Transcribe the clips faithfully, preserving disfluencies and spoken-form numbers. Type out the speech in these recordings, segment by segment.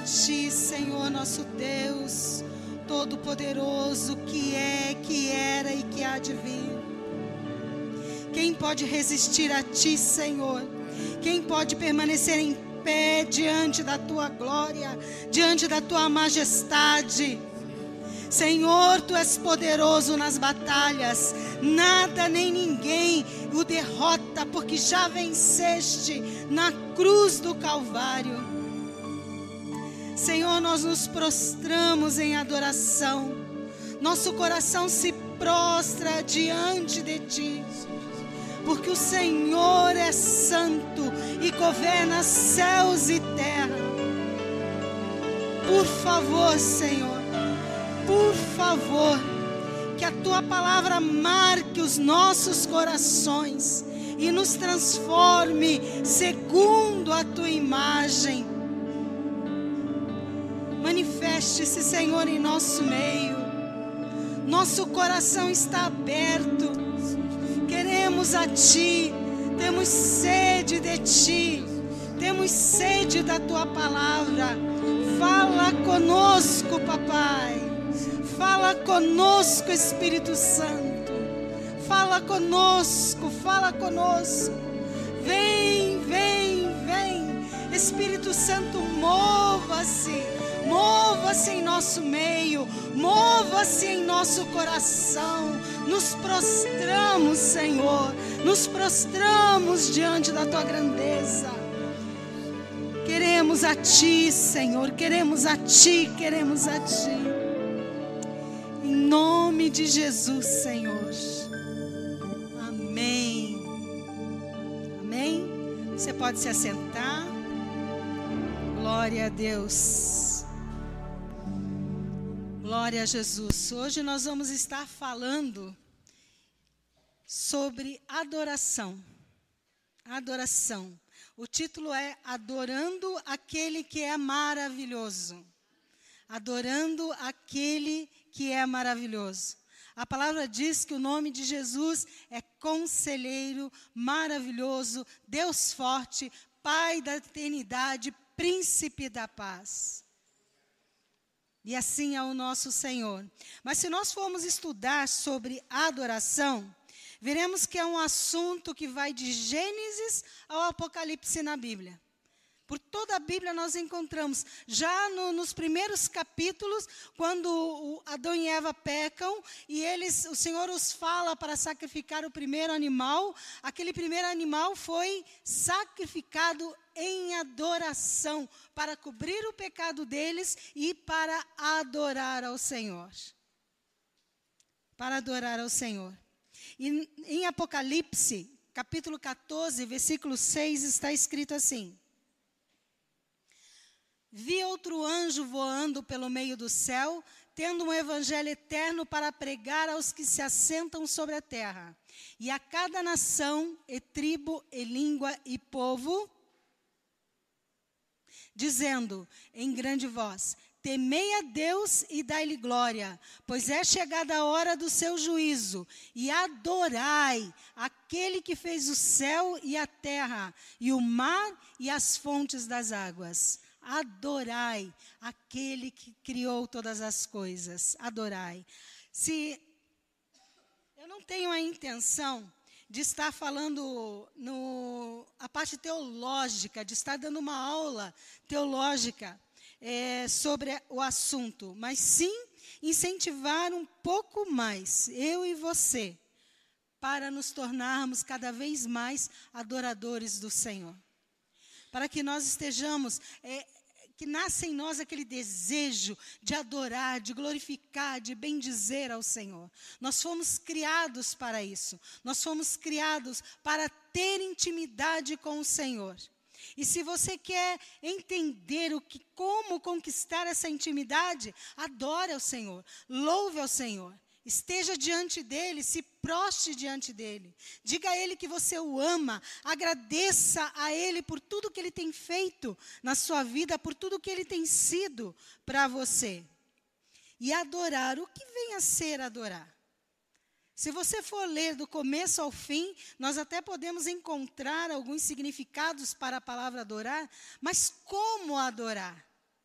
Ti, Senhor, nosso Deus Todo-Poderoso, que é, que era e que há de vir. Quem pode resistir a Ti, Senhor? Quem pode permanecer em pé diante da Tua glória, diante da Tua majestade? Senhor, Tu és poderoso nas batalhas, nada nem ninguém o derrota, porque já venceste na cruz do Calvário. Senhor, nós nos prostramos em adoração, nosso coração se prostra diante de Ti, porque o Senhor é santo e governa céus e terra. Por favor, Senhor, por favor, que a Tua palavra marque os nossos corações e nos transforme segundo a Tua imagem. Manifeste-se, Senhor, em nosso meio. Nosso coração está aberto. Queremos a Ti, temos sede de Ti, temos sede da Tua palavra. Fala conosco, Papai. Fala conosco, Espírito Santo. Fala conosco, fala conosco. Vem, vem, vem. Espírito Santo, mova-se. Mova-se em nosso meio. Mova-se em nosso coração. Nos prostramos, Senhor. Nos prostramos diante da Tua grandeza. Queremos a Ti, Senhor. Queremos a Ti, queremos a Ti. Em nome de Jesus, Senhor. Amém. Amém. Você pode se assentar. Glória a Deus. Glória a Jesus. Hoje nós vamos estar falando sobre adoração. Adoração. O título é Adorando aquele que é maravilhoso. Adorando aquele que é maravilhoso. A palavra diz que o nome de Jesus é Conselheiro, Maravilhoso, Deus Forte, Pai da Eternidade, Príncipe da Paz. E assim é o nosso Senhor. Mas se nós formos estudar sobre adoração, veremos que é um assunto que vai de Gênesis ao Apocalipse na Bíblia. Por toda a Bíblia nós encontramos, já no, nos primeiros capítulos, quando o Adão e Eva pecam, e eles, o Senhor os fala para sacrificar o primeiro animal, aquele primeiro animal foi sacrificado em adoração, para cobrir o pecado deles e para adorar ao Senhor. Para adorar ao Senhor. E em Apocalipse, capítulo catorze, versículo seis, está escrito assim: Vi outro anjo voando pelo meio do céu, tendo um evangelho eterno para pregar aos que se assentam sobre a terra, e a cada nação, e tribo, e língua, e povo, dizendo em grande voz: Temei a Deus e dai-lhe glória, pois é chegada a hora do seu juízo, e adorai aquele que fez o céu e a terra, e o mar e as fontes das águas. Adorai aquele que criou todas as coisas. Adorai. Se eu não tenho a intenção de estar falando no, a parte teológica, de estar dando uma aula teológica é, sobre o assunto, mas sim incentivar um pouco mais, eu e você, para nos tornarmos cada vez mais adoradores do Senhor. Para que nós estejamos, é, que nasça em nós aquele desejo de adorar, de glorificar, de bendizer ao Senhor. Nós fomos criados para isso. Nós fomos criados para ter intimidade com o Senhor. E se você quer entender o que, como conquistar essa intimidade, adore ao Senhor, louve ao Senhor. Esteja diante dele, se prostre diante dele. Diga a ele que você o ama. Agradeça a ele por tudo que ele tem feito na sua vida, por tudo que ele tem sido para você. E adorar, o que vem a ser adorar? Se você for ler do começo ao fim, nós até podemos encontrar alguns significados para a palavra adorar, mas como adorar?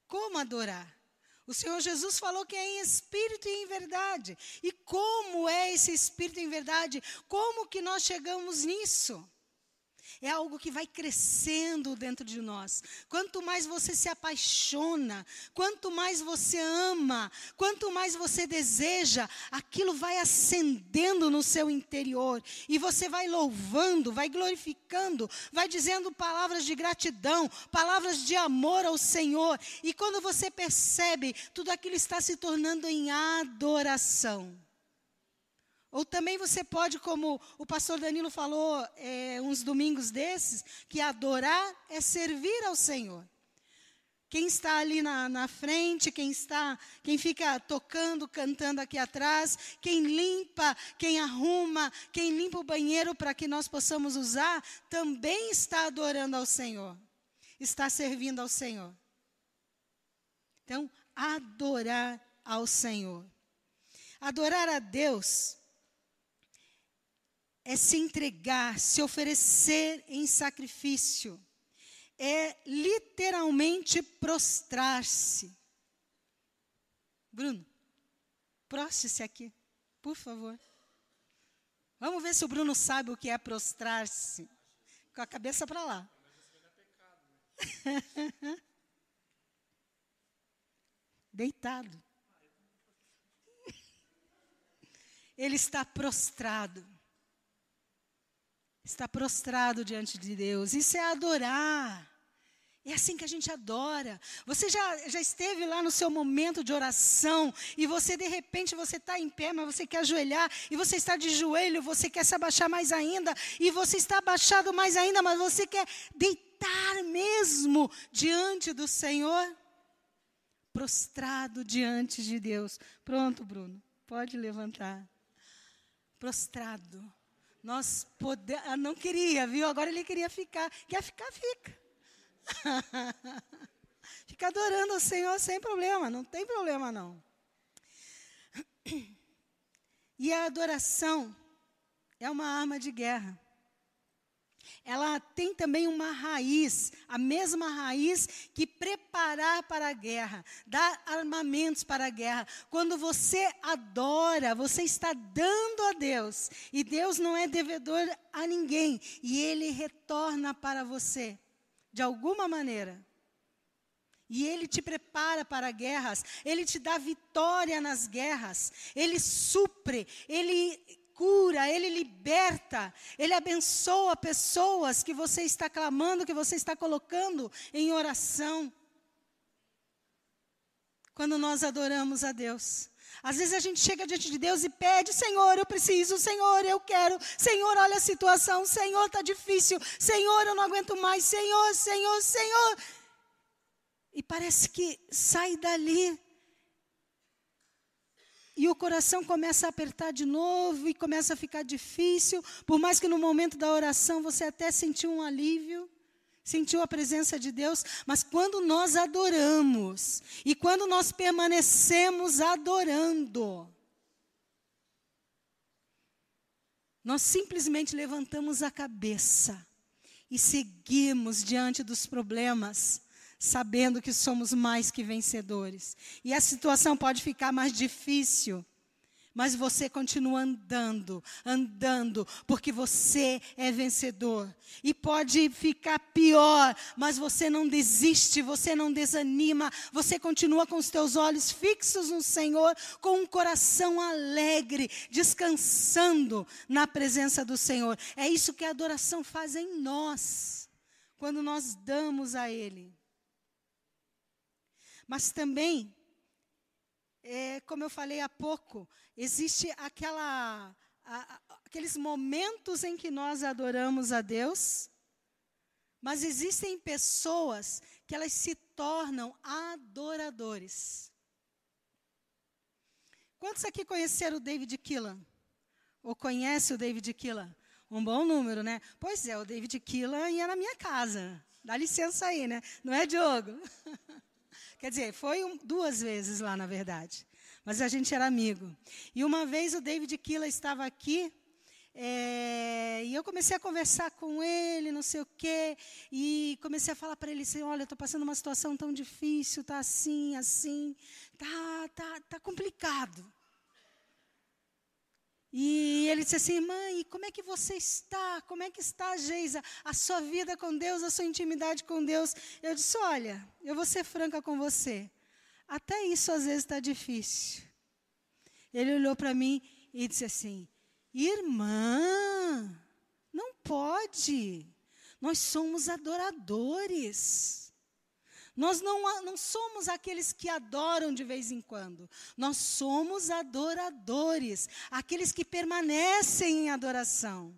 como adorar. O Senhor Jesus falou que é em espírito e em verdade. E como é esse espírito em verdade? Como que nós chegamos nisso? É algo que vai crescendo dentro de nós. Quanto mais você se apaixona, quanto mais você ama, quanto mais você deseja, aquilo vai acendendo no seu interior. E você vai louvando, vai glorificando, vai dizendo palavras de gratidão, palavras de amor ao Senhor. E quando você percebe, tudo aquilo está se tornando em adoração. Ou também você pode, como o pastor Danilo falou é, uns domingos desses, que adorar é servir ao Senhor. Quem está ali na, na frente, quem, está, quem fica tocando, cantando aqui atrás, quem limpa, quem arruma, quem limpa o banheiro para que nós possamos usar, também está adorando ao Senhor, está servindo ao Senhor. Então, adorar ao Senhor. Adorar a Deus é se entregar, se oferecer em sacrifício. É literalmente prostrar-se. Bruno, prostre-se aqui, por favor. Vamos ver se o Bruno sabe o que é prostrar-se. Com a cabeça para lá. Deitado. Ele está prostrado. Está prostrado diante de Deus. Isso é adorar. É assim que a gente adora. Você já, já esteve lá no seu momento de oração e você, de repente, você está em pé, mas você quer ajoelhar, e você está de joelho, você quer se abaixar mais ainda, e você está abaixado mais ainda, mas você quer deitar mesmo diante do Senhor, prostrado diante de Deus. Pronto, Bruno, pode levantar. Prostrado. Nós pode... Eu não queria, viu? Agora ele queria ficar. Quer ficar, fica. Fica adorando o Senhor sem problema, não tem problema não. E a adoração é uma arma de guerra. Ela tem também uma raiz, a mesma raiz que preparar para a guerra, dar armamentos para a guerra. Quando você adora, você está dando a Deus. E Deus não é devedor a ninguém. E Ele retorna para você, de alguma maneira. E Ele te prepara para guerras. Ele te dá vitória nas guerras. Ele supre, Ele cura, Ele liberta, Ele abençoa pessoas que você está clamando, que você está colocando em oração. Quando nós adoramos a Deus. Às vezes a gente chega diante de Deus e pede: Senhor, eu preciso, Senhor, eu quero, Senhor, olha a situação, Senhor, está difícil, Senhor, eu não aguento mais, Senhor, Senhor, Senhor. E parece que sai dali. E o coração começa a apertar de novo e começa a ficar difícil, por mais que no momento da oração você até sentiu um alívio, sentiu a presença de Deus, mas quando nós adoramos, e quando nós permanecemos adorando, nós simplesmente levantamos a cabeça e seguimos diante dos problemas, sabendo que somos mais que vencedores. E a situação pode ficar mais difícil, mas você continua andando, andando, porque você é vencedor. E pode ficar pior, mas você não desiste, você não desanima, você continua com os teus olhos fixos no Senhor, com um coração alegre, descansando na presença do Senhor. É isso que a adoração faz em nós, quando nós damos a Ele. Mas também, é, como eu falei há pouco, existe aquela, a, aqueles momentos em que nós adoramos a Deus, mas existem pessoas que elas se tornam adoradores. Quantos aqui conheceram o David Keelan? Ou conhecem o David Keelan? Um bom número, né? Pois é, o David Keelan ia na minha casa. Dá licença aí, né? Não é, Diogo? Quer dizer, foi um, duas vezes lá, na verdade. Mas a gente era amigo. E uma vez o David Keelan estava aqui, É, e eu comecei a conversar com ele, não sei o quê, e comecei a falar para ele assim, olha, estou passando uma situação tão difícil, está assim, assim, está tá, tá complicado. E ele disse assim, mãe, como é que você está? Como é que está, Geisa? A sua vida com Deus, a sua intimidade com Deus? Eu disse, olha, eu vou ser franca com você. Até isso às vezes está difícil. Ele olhou para mim e disse assim, irmã, não pode. Nós somos adoradores. Nós não, não somos aqueles que adoram de vez em quando. Nós somos adoradores. Aqueles que permanecem em adoração.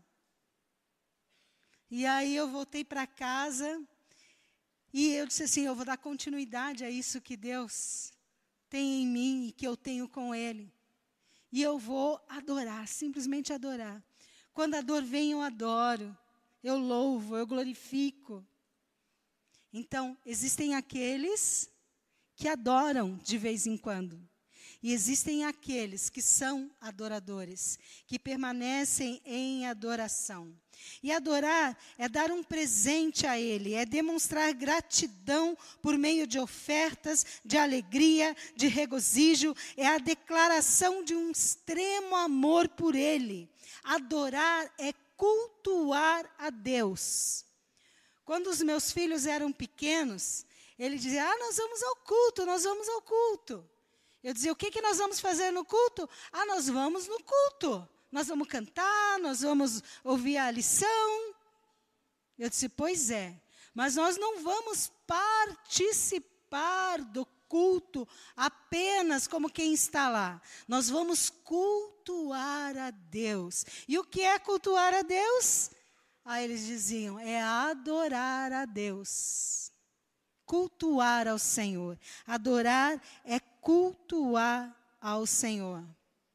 E aí eu voltei para casa e eu disse assim, eu vou dar continuidade a isso que Deus tem em mim e que eu tenho com Ele. E eu vou adorar, simplesmente adorar. Quando a dor vem, eu adoro. Eu louvo, eu glorifico. Então, existem aqueles que adoram de vez em quando. E existem aqueles que são adoradores, que permanecem em adoração. E adorar é dar um presente a Ele, é demonstrar gratidão por meio de ofertas, de alegria, de regozijo, é a declaração de um extremo amor por Ele. Adorar é cultuar a Deus. Quando os meus filhos eram pequenos, ele dizia, ah, nós vamos ao culto, nós vamos ao culto. Eu dizia, o que, que nós vamos fazer no culto? Ah, nós vamos no culto. Nós vamos cantar, nós vamos ouvir a lição. Eu disse, pois é, mas nós não vamos participar do culto apenas como quem está lá. Nós vamos cultuar a Deus. E o que é cultuar a Deus? Aí eles diziam, é adorar a Deus. Cultuar ao Senhor. Adorar é cultuar ao Senhor.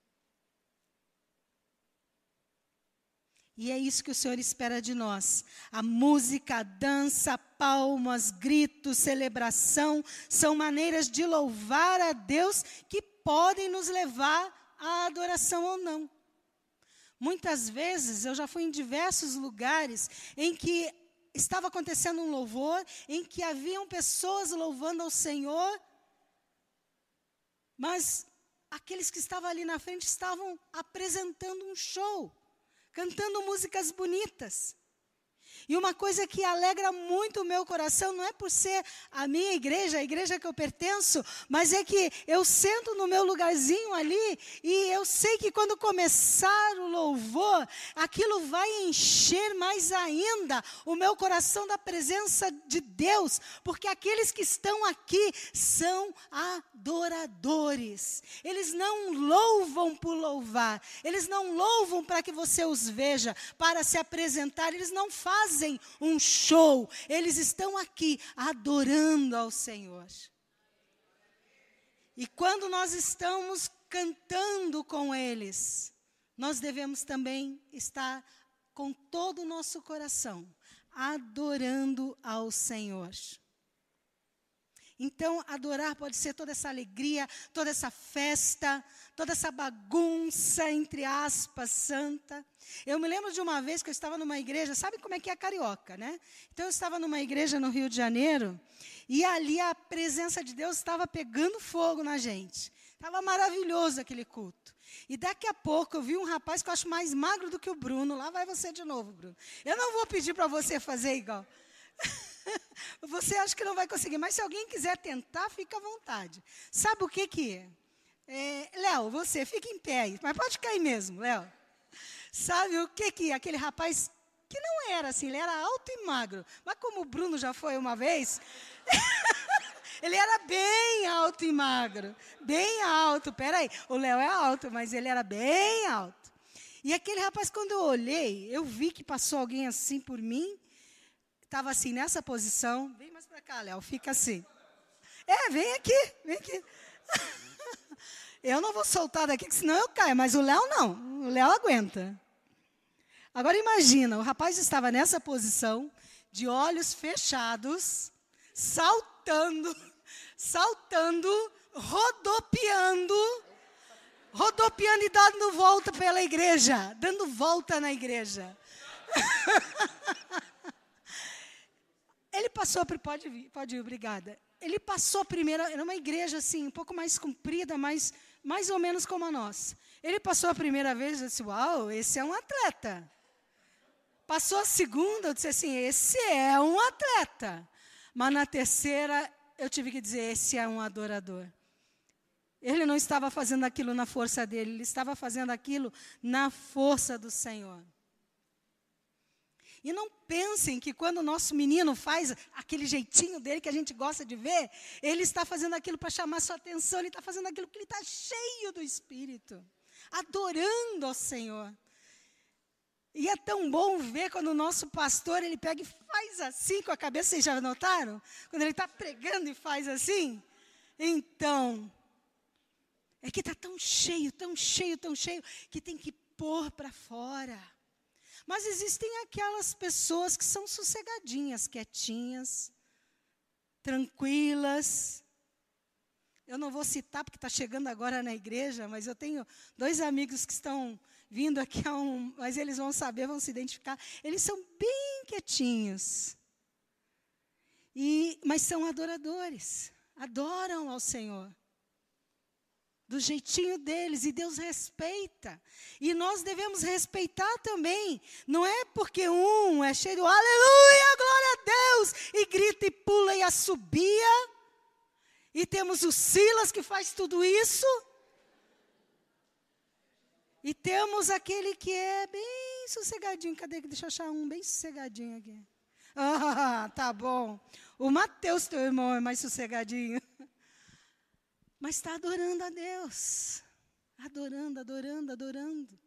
E é isso que o Senhor espera de nós. A música, a dança, palmas, gritos, celebração, são maneiras de louvar a Deus que podem nos levar à adoração ou não. Muitas vezes, eu já fui em diversos lugares em que estava acontecendo um louvor, em que haviam pessoas louvando ao Senhor, mas aqueles que estavam ali na frente estavam apresentando um show, cantando músicas bonitas. E uma coisa que alegra muito o meu coração, não é por ser a minha igreja, a igreja que eu pertenço, mas é que eu sento no meu lugarzinho ali e eu sei que quando começar o louvor, aquilo vai encher mais ainda o meu coração da presença de Deus, porque aqueles que estão aqui são adoradores. Eles não louvam por louvar, eles não louvam para que você os veja, para se apresentar, eles não fazem um show, eles estão aqui adorando ao Senhor. E quando nós estamos cantando com eles, nós devemos também estar com todo o nosso coração adorando ao Senhor. Então, adorar pode ser toda essa alegria, toda essa festa, toda essa bagunça, entre aspas, santa. Eu me lembro de uma vez que eu estava numa igreja, sabe como é que é carioca, né? Então, eu estava numa igreja no Rio de Janeiro, e ali a presença de Deus estava pegando fogo na gente. Estava maravilhoso aquele culto. E daqui a pouco eu vi um rapaz que eu acho mais magro do que o Bruno. Lá vai você de novo, Bruno. Eu não vou pedir para você fazer igual. Você acha que não vai conseguir, mas se alguém quiser tentar, fica à vontade. Sabe o que que é? É, Léo, você fica em pé aí, mas pode cair mesmo, Léo. Sabe o que que é? Aquele rapaz que não era assim, ele era alto e magro, mas como o Bruno já foi uma vez, ele era bem alto e magro, bem alto. Peraí, o Léo é alto, mas ele era bem alto. E aquele rapaz, quando eu olhei, eu vi que passou alguém assim por mim. Estava assim, nessa posição. Vem mais para cá, Léo, fica assim. É, vem aqui, vem aqui. Eu não vou soltar daqui, senão eu caio, mas o Léo não. O Léo aguenta. Agora imagina, o rapaz estava nessa posição, de olhos fechados, saltando, saltando, rodopiando, rodopiando e dando volta pela igreja, dando volta na igreja. Ele passou, pode vir, pode ir, obrigada. Ele passou a primeira, era uma igreja assim, um pouco mais comprida, mas mais ou menos como a nossa. Ele passou a primeira vez, eu disse, uau, esse é um atleta. Passou a segunda, eu disse assim, esse é um atleta. Mas na terceira, eu tive que dizer, esse é um adorador. Ele não estava fazendo aquilo na força dele, ele estava fazendo aquilo na força do Senhor. E não pensem que quando o nosso menino faz aquele jeitinho dele que a gente gosta de ver, ele está fazendo aquilo para chamar sua atenção, ele está fazendo aquilo porque ele está cheio do Espírito, adorando ao Senhor. E é tão bom ver quando o nosso pastor, ele pega e faz assim com a cabeça, vocês já notaram? Quando ele está pregando e faz assim. Então, é que está tão cheio, tão cheio, tão cheio, que tem que pôr para fora. Mas existem aquelas pessoas que são sossegadinhas, quietinhas, tranquilas. Eu não vou citar porque está chegando agora na igreja, mas eu tenho dois amigos que estão vindo aqui, a um, mas eles vão saber, vão se identificar. Eles são bem quietinhos, e, mas são adoradores, adoram ao Senhor. Do jeitinho deles, e Deus respeita. E nós devemos respeitar também. Não é porque um é cheio de aleluia, glória a Deus, e grita e pula e assobia. E temos o Silas que faz tudo isso. E temos aquele que é bem sossegadinho. Cadê? Deixa eu achar um bem sossegadinho aqui. Ah, tá bom. O Mateus, teu irmão, é mais sossegadinho. Mas está adorando a Deus. Adorando, adorando, adorando.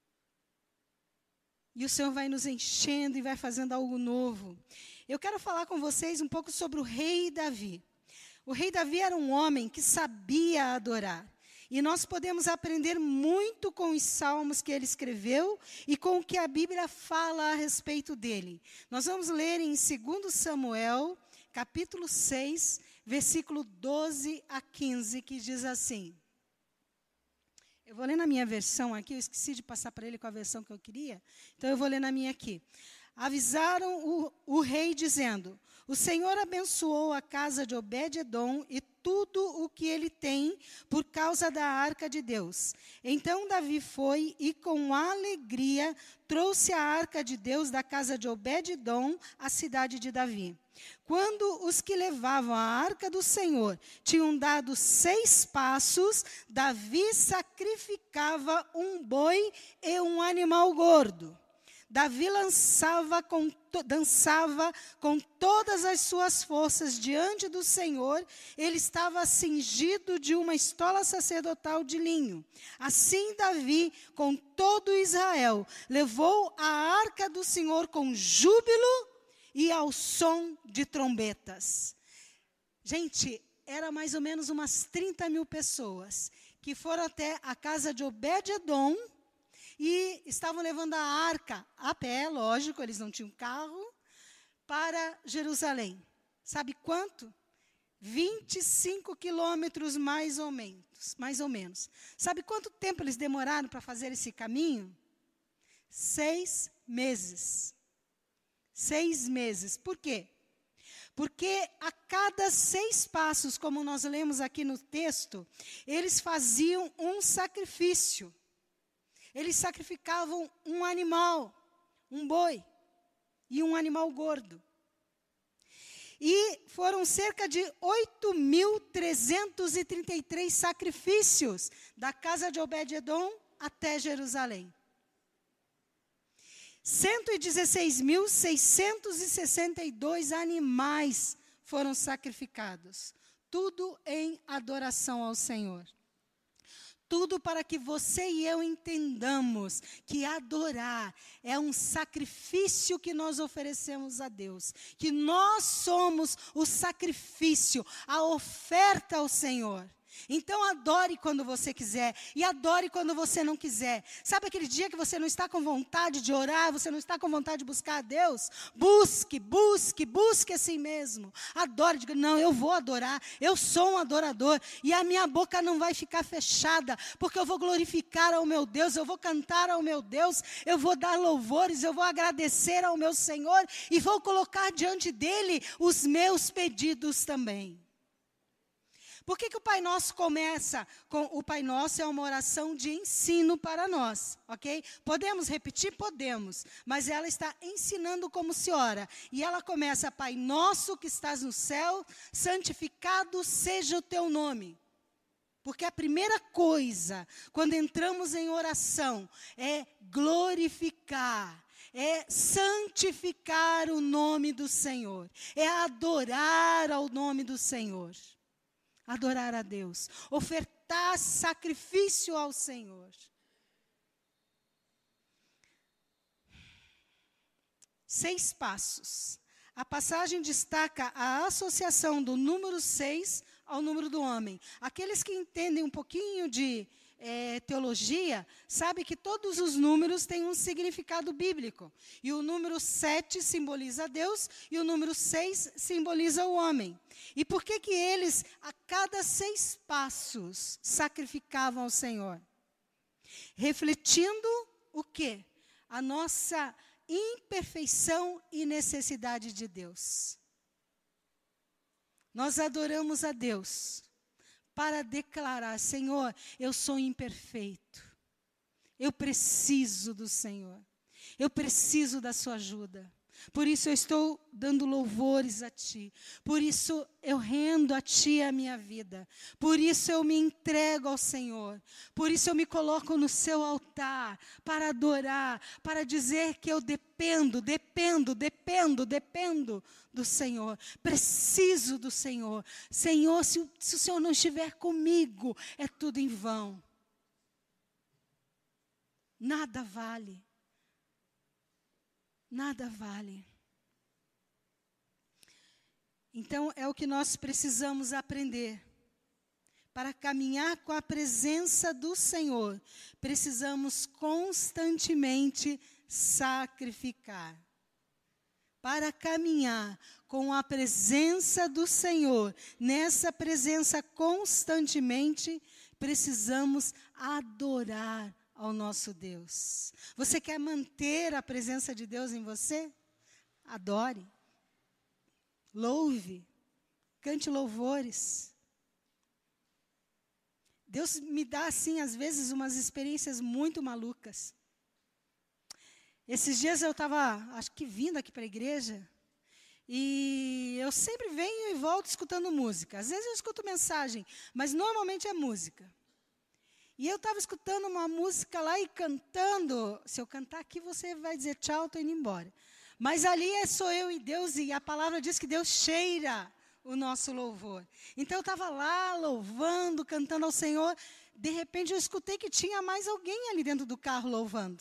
E o Senhor vai nos enchendo e vai fazendo algo novo. Eu quero falar com vocês um pouco sobre o rei Davi. O rei Davi era um homem que sabia adorar. E nós podemos aprender muito com os salmos que ele escreveu e com o que a Bíblia fala a respeito dele. Nós vamos ler em segundo Samuel, capítulo seis, versículo doze a quinze, que diz assim. Eu vou ler na minha versão aqui, eu esqueci de passar para ele com a versão que eu queria, então eu vou ler na minha aqui. Avisaram o, o rei dizendo, o Senhor abençoou a casa de Obed-edom e tudo o que ele tem por causa da arca de Deus. Então Davi foi e com alegria trouxe a arca de Deus da casa de Obed-edom à cidade de Davi. Quando os que levavam a arca do Senhor tinham dado seis passos, Davi sacrificava um boi e um animal gordo. Davi lançava com to, dançava com todas as suas forças diante do Senhor. Ele estava cingido de uma estola sacerdotal de linho. Assim Davi, com todo Israel, levou a arca do Senhor com júbilo e ao som de trombetas. Gente, era mais ou menos umas trinta mil pessoas que foram até a casa de Obed-edom e estavam levando a arca a pé, lógico, eles não tinham carro, para Jerusalém. Sabe quanto? vinte e cinco quilômetros mais ou menos, mais ou menos. Sabe quanto tempo eles demoraram para fazer esse caminho? Seis meses. Seis meses. Por quê? Porque a cada seis passos, como nós lemos aqui no texto, eles faziam um sacrifício. Eles sacrificavam um animal, um boi e um animal gordo. E foram cerca de oito mil trezentos e trinta e três sacrifícios da casa de Obed-edom até Jerusalém. cento e dezesseis mil seiscentos e sessenta e dois animais foram sacrificados. Tudo em adoração ao Senhor. Tudo para que você e eu entendamos que adorar é um sacrifício que nós oferecemos a Deus. Que nós somos o sacrifício, a oferta ao Senhor. Então adore quando você quiser e adore quando você não quiser. Sabe aquele dia que você não está com vontade de orar, você não está com vontade de buscar a Deus? Busque, busque, busque assim mesmo. Adore, diga, não, eu vou adorar, eu sou um adorador e a minha boca não vai ficar fechada, porque eu vou glorificar ao meu Deus, eu vou cantar ao meu Deus, eu vou dar louvores, eu vou agradecer ao meu Senhor e vou colocar diante dele os meus pedidos também. Por que que o Pai Nosso começa com o Pai Nosso é uma oração de ensino para nós, ok? Podemos repetir? Podemos, mas ela está ensinando como se ora. E ela começa, Pai Nosso que estás no céu, santificado seja o teu nome. Porque a primeira coisa, quando entramos em oração, é glorificar, é santificar o nome do Senhor, é adorar ao nome do Senhor. Adorar a Deus, ofertar sacrifício ao Senhor. Seis passos. A passagem destaca a associação do número seis ao número do homem. Aqueles que entendem um pouquinho de é, teologia, sabem que todos os números têm um significado bíblico. E o número sete simboliza Deus e o número seis simboliza o homem. E por que que eles, a cada seis passos, sacrificavam ao Senhor? Refletindo o quê? A nossa imperfeição e necessidade de Deus. Nós adoramos a Deus para declarar, Senhor, eu sou imperfeito. Eu preciso do Senhor. Eu preciso da sua ajuda. Por isso eu estou dando louvores a Ti. Por isso eu rendo a Ti a minha vida. Por isso eu me entrego ao Senhor. Por isso eu me coloco no seu altar para adorar, para dizer que eu dependo, dependo, dependo, dependo do Senhor. Preciso do Senhor. Senhor, se o, se o Senhor não estiver comigo, é tudo em vão. Nada vale. Nada vale. Então, é o que nós precisamos aprender. Para caminhar com a presença do Senhor, precisamos constantemente sacrificar. Para caminhar com a presença do Senhor, nessa presença constantemente, precisamos adorar ao nosso Deus. Você quer manter a presença de Deus em você? Adore. Louve. Cante louvores. Deus me dá, assim, às vezes, umas experiências muito malucas. Esses dias eu estava, acho que vindo aqui para a igreja, e eu sempre venho e volto escutando música. Às vezes eu escuto mensagem, mas normalmente é música. E eu estava escutando uma música lá e cantando. Se eu cantar aqui, você vai dizer tchau, estou indo embora. Mas ali é sou eu e Deus, e a palavra diz que Deus cheira o nosso louvor. Então eu estava lá louvando, cantando ao Senhor. De repente eu escutei que tinha mais alguém ali dentro do carro louvando.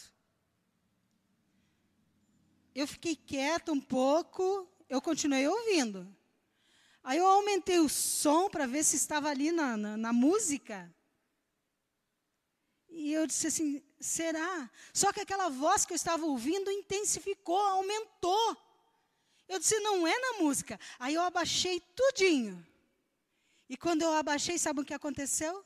Eu fiquei quieta um pouco, eu continuei ouvindo. Aí eu aumentei o som para ver se estava ali na, na, na música. E eu disse assim, será? Só que aquela voz que eu estava ouvindo intensificou, aumentou. Eu disse, não é na música. Aí eu abaixei tudinho. E quando eu abaixei, sabe o que aconteceu?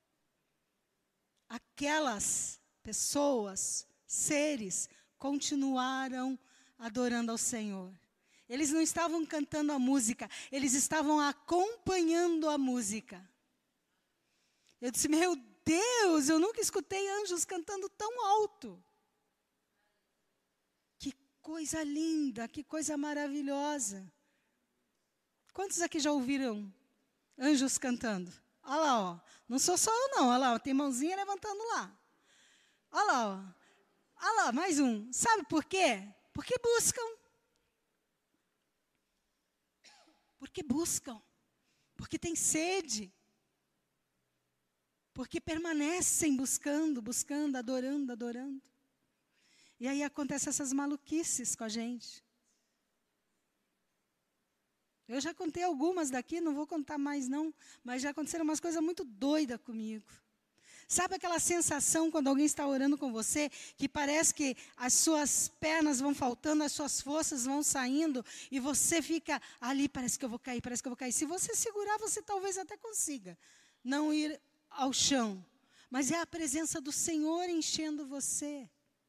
Aquelas pessoas, seres, continuaram adorando ao Senhor. Eles não estavam cantando a música, eles estavam acompanhando a música. Eu disse, meu Deus, eu nunca escutei anjos cantando tão alto. Que coisa linda, que coisa maravilhosa. Quantos aqui já ouviram anjos cantando? Olha lá, ó. Não sou só eu não, olha lá, ó. Tem mãozinha levantando lá. Olha lá, ó. Olha lá, mais um. Sabe por quê? Porque buscam. Porque buscam. Porque tem sede. Porque permanecem buscando, buscando, adorando, adorando. E aí acontecem essas maluquices com a gente. Eu já contei algumas daqui, não vou contar mais não, mas já aconteceram umas coisas muito doidas comigo. Sabe aquela sensação quando alguém está orando com você, que parece que as suas pernas vão faltando, as suas forças vão saindo, e você fica ali, parece que eu vou cair, parece que eu vou cair. Se você segurar, você talvez até consiga não ir ao chão. Mas é a presença do Senhor enchendo você.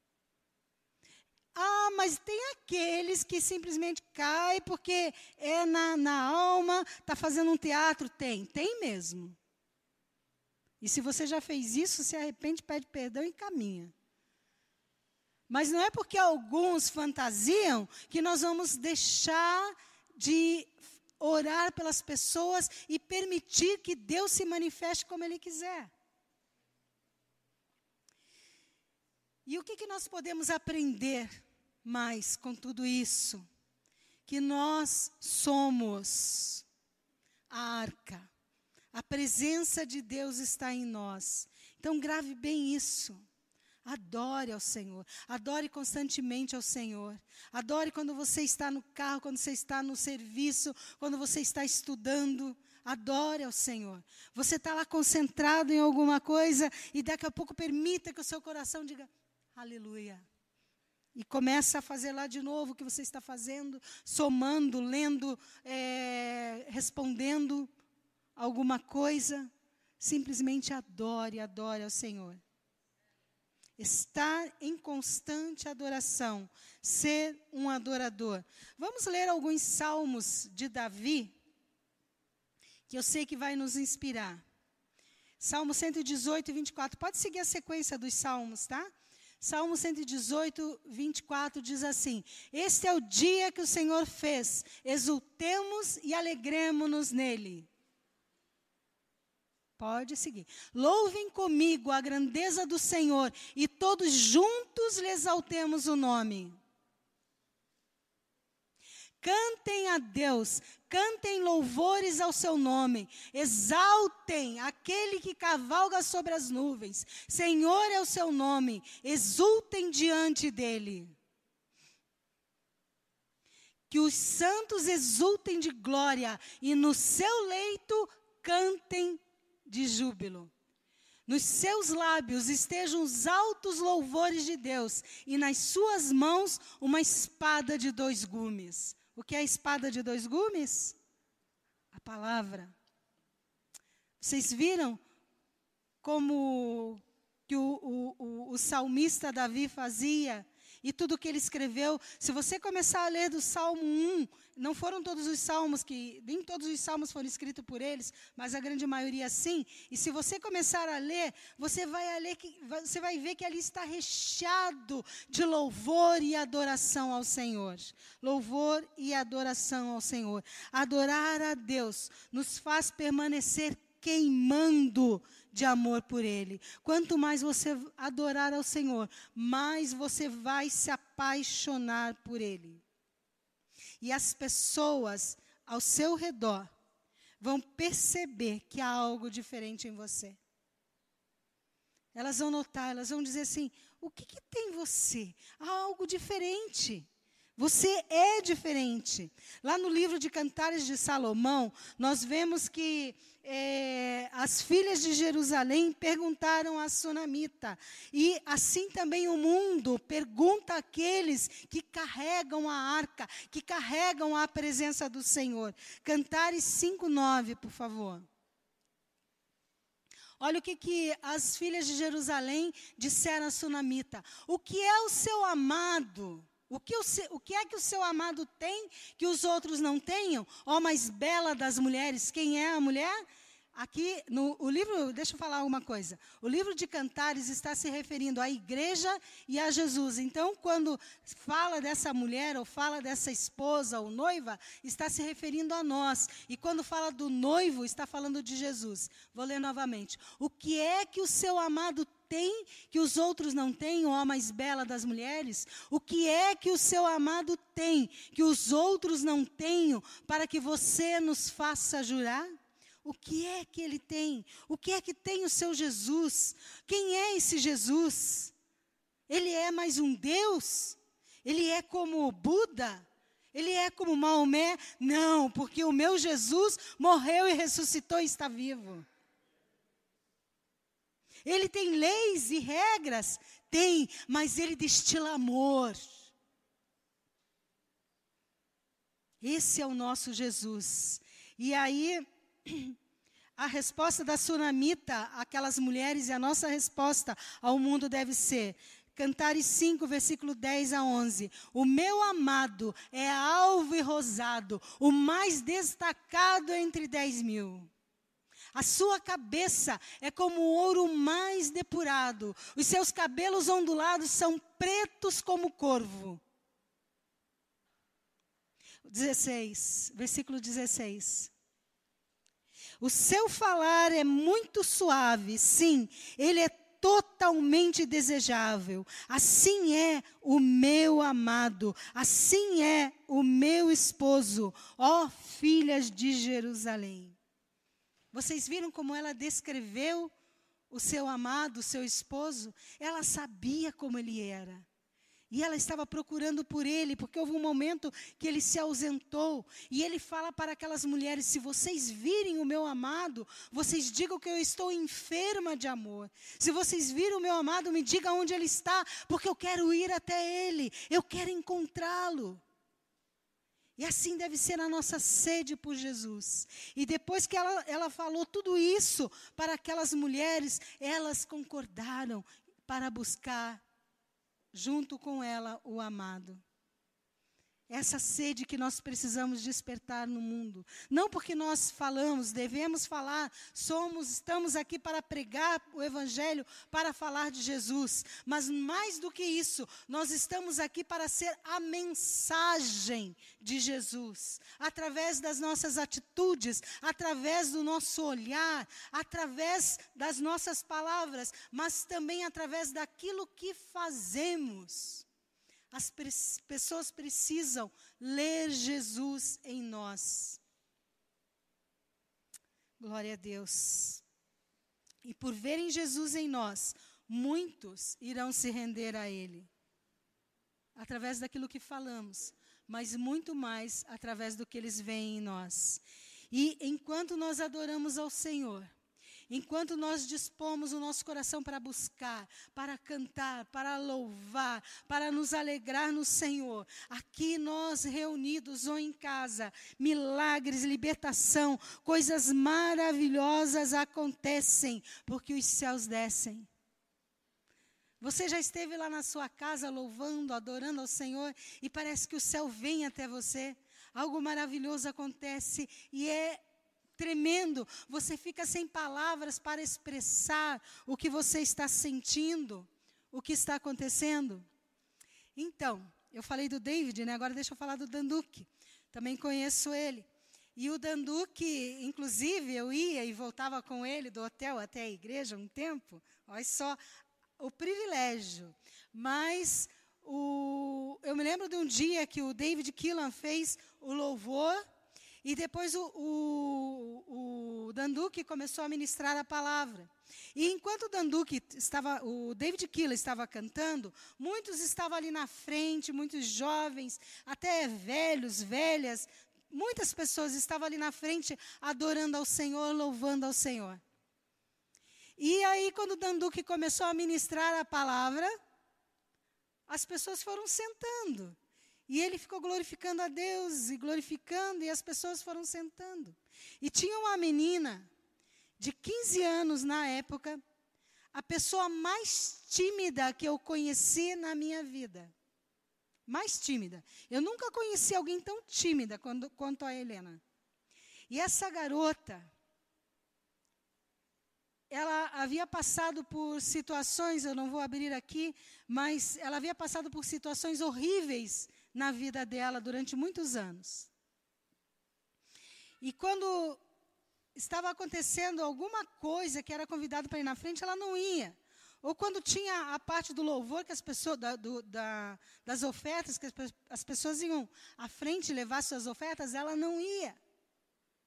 Ah, mas tem aqueles que simplesmente caem porque é na, na alma, está fazendo um teatro. Tem, tem mesmo. E se você já fez isso, se arrepende, pede perdão e caminha. Mas não é porque alguns fantasiam que nós vamos deixar de orar pelas pessoas e permitir que Deus se manifeste como Ele quiser. E o que, que nós podemos aprender mais com tudo isso? Que nós somos a arca. A presença de Deus está em nós. Então grave bem isso. Adore ao Senhor. Adore constantemente ao Senhor. Adore quando você está no carro, quando você está no serviço, quando você está estudando. Adore ao Senhor. Você está lá concentrado em alguma coisa e daqui a pouco permita que o seu coração diga aleluia. E começa a fazer lá de novo o que você está fazendo, somando, lendo, é, respondendo alguma coisa. Simplesmente adore, adore ao Senhor. Estar em constante adoração, ser um adorador. Vamos ler alguns salmos de Davi, que eu sei que vai nos inspirar. Salmo cento e dezoito, vinte e quatro. Pode seguir a sequência dos salmos, tá? Salmo cento e dezoito, vinte e quatro diz assim: este é o dia que o Senhor fez, exultemos e alegremo-nos nele. Pode seguir. Louvem comigo a grandeza do Senhor e todos juntos lhe exaltemos o nome. Cantem a Deus, cantem louvores ao seu nome, exaltem aquele que cavalga sobre as nuvens. Senhor é o seu nome, exultem diante dele. Que os santos exultem de glória e no seu leito cantem de júbilo. Nos seus lábios estejam os altos louvores de Deus e nas suas mãos uma espada de dois gumes. O que é a espada de dois gumes? A palavra. Vocês viram como que o, o, o, o salmista Davi fazia? E tudo que ele escreveu, se você começar a ler do Salmo um, não foram todos os salmos, que nem todos os salmos foram escritos por eles, mas a grande maioria sim. E se você começar a ler, você vai, a ler que, você vai ver que ali está recheado de louvor e adoração ao Senhor. Louvor e adoração ao Senhor. Adorar a Deus nos faz permanecer queimando de amor por Ele. Quanto mais você adorar ao Senhor, mais você vai se apaixonar por Ele. E as pessoas ao seu redor vão perceber que há algo diferente em você. Elas vão notar, elas vão dizer assim, o que, que tem em você? Há algo diferente. Você é diferente. Lá no livro de Cantares de Salomão, nós vemos que é, as filhas de Jerusalém perguntaram a Sunamita. E assim também o mundo pergunta àqueles que carregam a arca, que carregam a presença do Senhor. Cantares cinco, nove, por favor. Olha o que, que as filhas de Jerusalém disseram a Sunamita. O que é o seu amado? O que, o, o que é que o seu amado tem que os outros não tenham? Ó, mais bela das mulheres, quem é a mulher? Aqui, no o livro, deixa eu falar uma coisa. O livro de Cantares está se referindo à igreja e a Jesus. Então, quando fala dessa mulher, ou fala dessa esposa ou noiva, está se referindo a nós. E quando fala do noivo, está falando de Jesus. Vou ler novamente. O que é que o seu amado tem que os outros não têm, ó mais bela das mulheres? O que é que o seu amado tem que os outros não tenham, para que você nos faça jurar? O que é que ele tem? O que é que tem o seu Jesus? Quem é esse Jesus? Ele é mais um Deus? Ele é como Buda? Ele é como Maomé? Não, porque o meu Jesus morreu e ressuscitou e está vivo. Ele tem leis e regras? Tem, mas ele destila amor. Esse é o nosso Jesus. E aí, a resposta da sunamita, aquelas mulheres, e a nossa resposta ao mundo deve ser: Cantares cinco, versículo dez a onze. O meu amado é alvo e rosado, o mais destacado entre dez mil. A sua cabeça é como o ouro mais depurado. Os seus cabelos ondulados são pretos como corvo. dezesseis, versículo dezesseis. O seu falar é muito suave, sim, ele é totalmente desejável. Assim é o meu amado, assim é o meu esposo, ó filhas de Jerusalém. Vocês viram como ela descreveu o seu amado, o seu esposo? Ela sabia como ele era. E ela estava procurando por ele, porque houve um momento que ele se ausentou. E ele fala para aquelas mulheres: se vocês virem o meu amado, vocês digam que eu estou enferma de amor. Se vocês virem o meu amado, me digam onde ele está, porque eu quero ir até ele, eu quero encontrá-lo. E assim deve ser a nossa sede por Jesus. E depois que ela, ela falou tudo isso para aquelas mulheres, elas concordaram para buscar junto com ela o amado. Essa sede que nós precisamos despertar no mundo. Não porque nós falamos, devemos falar, somos, estamos aqui para pregar o Evangelho, para falar de Jesus. Mas mais do que isso, nós estamos aqui para ser a mensagem de Jesus. Através das nossas atitudes, através do nosso olhar, através das nossas palavras, mas também através daquilo que fazemos. As pessoas precisam ler Jesus em nós. Glória a Deus. E por verem Jesus em nós, muitos irão se render a Ele. Através daquilo que falamos, mas muito mais através do que eles veem em nós. E enquanto nós adoramos ao Senhor, enquanto nós dispomos o nosso coração para buscar, para cantar, para louvar, para nos alegrar no Senhor, aqui nós reunidos ou em casa, milagres, libertação, coisas maravilhosas acontecem, porque os céus descem. Você já esteve lá na sua casa louvando, adorando ao Senhor e parece que o céu vem até você? Algo maravilhoso acontece e é tremendo, você fica sem palavras para expressar o que você está sentindo, o que está acontecendo. Então, eu falei do David, né? Agora deixa eu falar do Danduque. Também conheço ele. E o Danduque, inclusive, eu ia e voltava com ele do hotel até a igreja um tempo. Olha só o privilégio. Mas o, eu me lembro de um dia que o David Keelan fez o louvor. E depois o, o, o Danduque começou a ministrar a palavra. E enquanto o Danduque estava, o David Keelan estava cantando, muitos estavam ali na frente, muitos jovens, até velhos, velhas, muitas pessoas estavam ali na frente adorando ao Senhor, louvando ao Senhor. E aí quando o Danduque começou a ministrar a palavra, as pessoas foram sentando. E ele ficou glorificando a Deus, e glorificando, e as pessoas foram sentando. E tinha uma menina de quinze anos na época, a pessoa mais tímida que eu conheci na minha vida. Mais tímida. Eu nunca conheci alguém tão tímida quando, quanto a Helena. E essa garota, ela havia passado por situações, eu não vou abrir aqui, mas ela havia passado por situações horríveis na vida dela durante muitos anos. E quando estava acontecendo alguma coisa que era convidado para ir na frente, ela não ia. Ou quando tinha a parte do louvor, que as pessoas, da, do, da, das ofertas, que as, as pessoas iam à frente levar suas ofertas, ela não ia.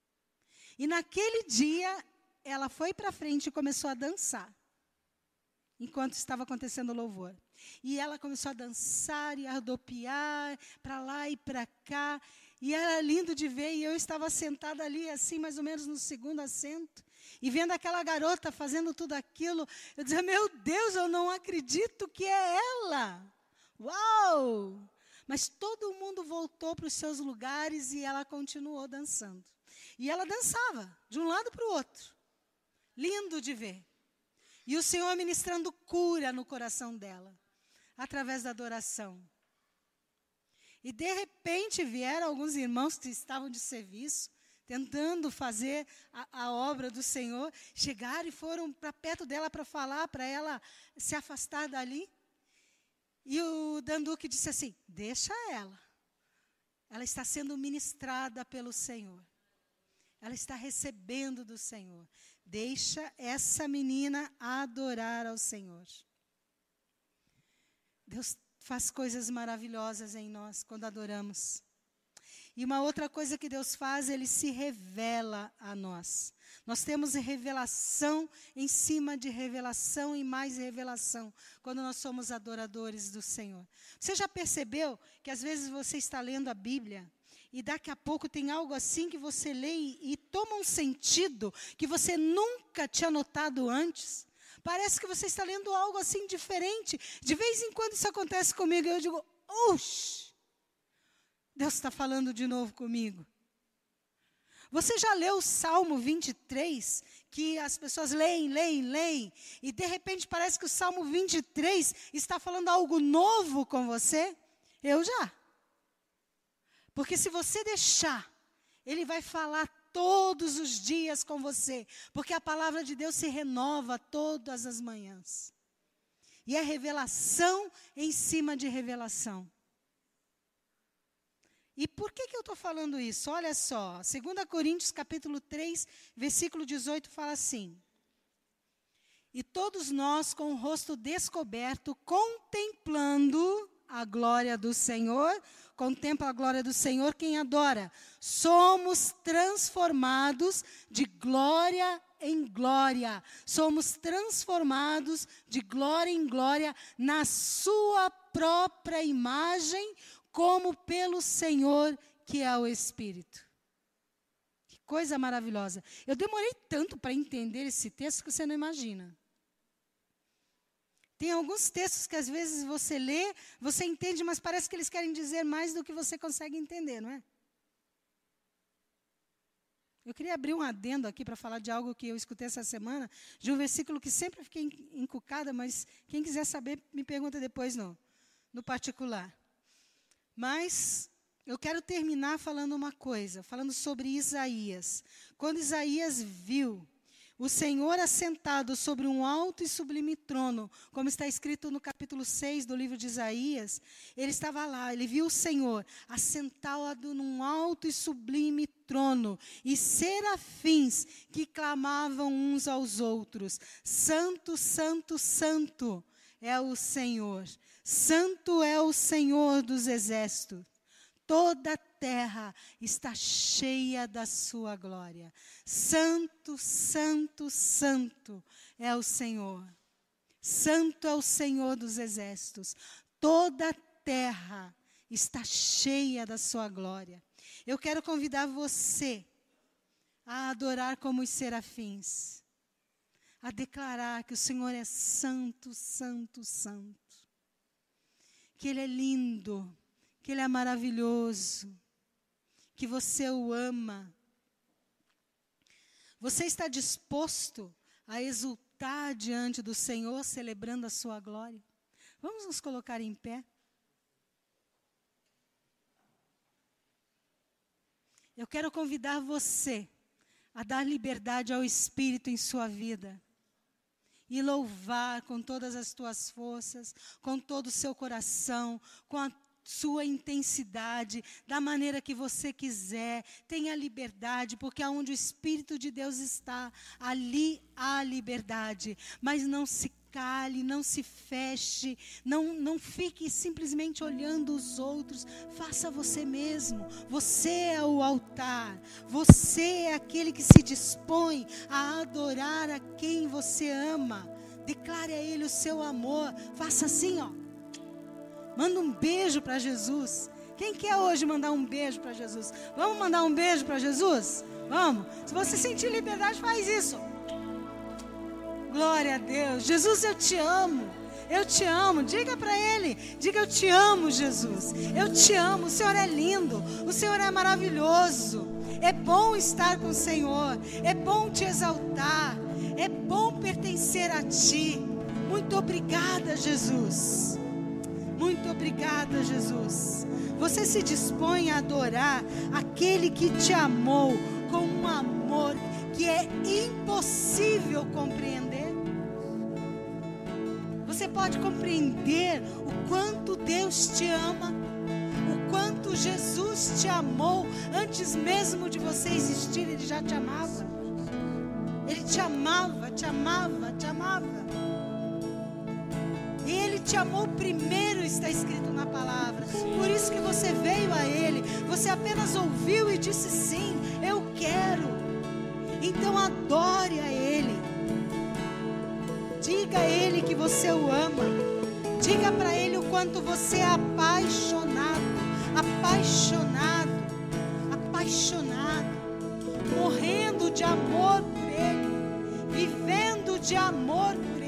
E naquele dia, ela foi para frente e começou a dançar. enquanto estava acontecendo o louvor. E ela começou a dançar e a rodopiar para lá e para cá. E era lindo de ver, e eu estava sentada ali, assim, mais ou menos no segundo assento, e vendo aquela garota fazendo tudo aquilo, eu dizia, meu Deus, eu não acredito que é ela. Uau! Mas todo mundo voltou para os seus lugares e ela continuou dançando. E ela dançava, de um lado para o outro. Lindo de ver. E o Senhor ministrando cura no coração dela, através da adoração. E de repente vieram alguns irmãos que estavam de serviço, tentando fazer a, a obra do Senhor, chegaram e foram para perto dela para falar, para ela se afastar dali. E o Danduque disse assim, deixa ela. Ela está sendo ministrada pelo Senhor. Ela está recebendo do Senhor. Deixa essa menina adorar ao Senhor. Deus faz coisas maravilhosas em nós quando adoramos. E uma outra coisa que Deus faz, Ele se revela a nós. Nós temos revelação em cima de revelação e mais revelação, quando nós somos adoradores do Senhor. Você já percebeu que às vezes você está lendo a Bíblia, e daqui a pouco tem algo assim que você lê e, e toma um sentido que você nunca tinha notado antes? Parece que você está lendo algo assim diferente. De vez em quando isso acontece comigo, e eu digo, oxi, Deus está falando de novo comigo. Você já leu o Salmo vinte e três, que as pessoas leem, leem, leem, e de repente parece que o Salmo vinte e três está falando algo novo com você? Eu já. Porque se você deixar, ele vai falar todos os dias com você, porque a palavra de Deus se renova todas as manhãs. E é revelação em cima de revelação. E por que, que eu estou falando isso? Olha só, dois Coríntios capítulo três, versículo dezoito fala assim. E todos nós com o rosto descoberto, contemplando a glória do Senhor, contempla a glória do Senhor quem adora. Somos transformados de glória em glória. Somos transformados de glória em glória na sua própria imagem, como pelo Senhor, que é o Espírito. Que coisa maravilhosa. Eu demorei tanto para entender esse texto que você não imagina. Tem alguns textos que às vezes você lê, você entende, mas parece que eles querem dizer mais do que você consegue entender, não é? Eu queria abrir um adendo aqui para falar de algo que eu escutei essa semana, de um versículo que sempre fiquei encucada, mas quem quiser saber, me pergunta depois no, no particular. Mas eu quero terminar falando uma coisa, falando sobre Isaías. Quando Isaías viu o Senhor assentado sobre um alto e sublime trono, como está escrito no capítulo seis do livro de Isaías, ele estava lá, ele viu o Senhor assentado num alto e sublime trono, e serafins que clamavam uns aos outros, Santo, Santo, Santo é o Senhor, Santo é o Senhor dos exércitos. Toda a terra está cheia da sua glória. Santo, santo, santo é o Senhor. Santo é o Senhor dos exércitos. Toda a terra está cheia da sua glória. Eu quero convidar você a adorar como os serafins. A declarar que o Senhor é santo, santo, santo. Que Ele é lindo, que Ele é maravilhoso, que você o ama. Você está disposto a exultar diante do Senhor, celebrando a sua glória? Vamos nos colocar em pé. Eu quero convidar você a dar liberdade ao Espírito em sua vida. E louvar com todas as tuas forças, com todo o seu coração, com a sua intensidade, da maneira que você quiser. Tenha liberdade, porque aonde o Espírito de Deus está, ali há liberdade. Mas não se cale, não se feche, não, não fique simplesmente olhando os outros. Faça você mesmo. Você é o altar. Você é aquele que se dispõe a adorar a quem você ama. Declare a Ele o seu amor. Faça assim, ó. Manda um beijo para Jesus. Quem quer hoje mandar um beijo para Jesus? Vamos mandar um beijo para Jesus? Vamos. Se você sentir liberdade, faz isso. Glória a Deus. Jesus, eu te amo. Eu te amo. Diga para Ele. Diga, eu te amo, Jesus. Eu te amo. O Senhor é lindo. O Senhor é maravilhoso. É bom estar com o Senhor. É bom te exaltar. É bom pertencer a Ti. Muito obrigada, Jesus. Muito obrigada, Jesus. Você se dispõe a adorar aquele que te amou com um amor que é impossível compreender? Você pode compreender o quanto Deus te ama? O quanto Jesus te amou antes mesmo de você existir? Ele já te amava. Ele te amava, te amava, te amava. Ele te amou primeiro, está escrito na palavra. Por isso que você veio a Ele. Você apenas ouviu e disse sim, eu quero. Então adore a Ele. Diga a Ele que você o ama. Diga para Ele o quanto você é apaixonado. Apaixonado. Apaixonado. Morrendo de amor por Ele. Vivendo de amor por Ele.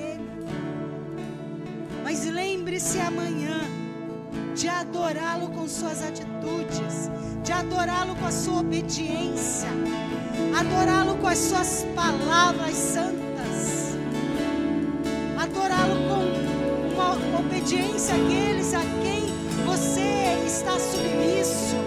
Mas lembre-se amanhã de adorá-lo com suas atitudes, de adorá-lo com a sua obediência, adorá-lo com as suas palavras santas, adorá-lo com uma obediência àqueles a quem você está submisso.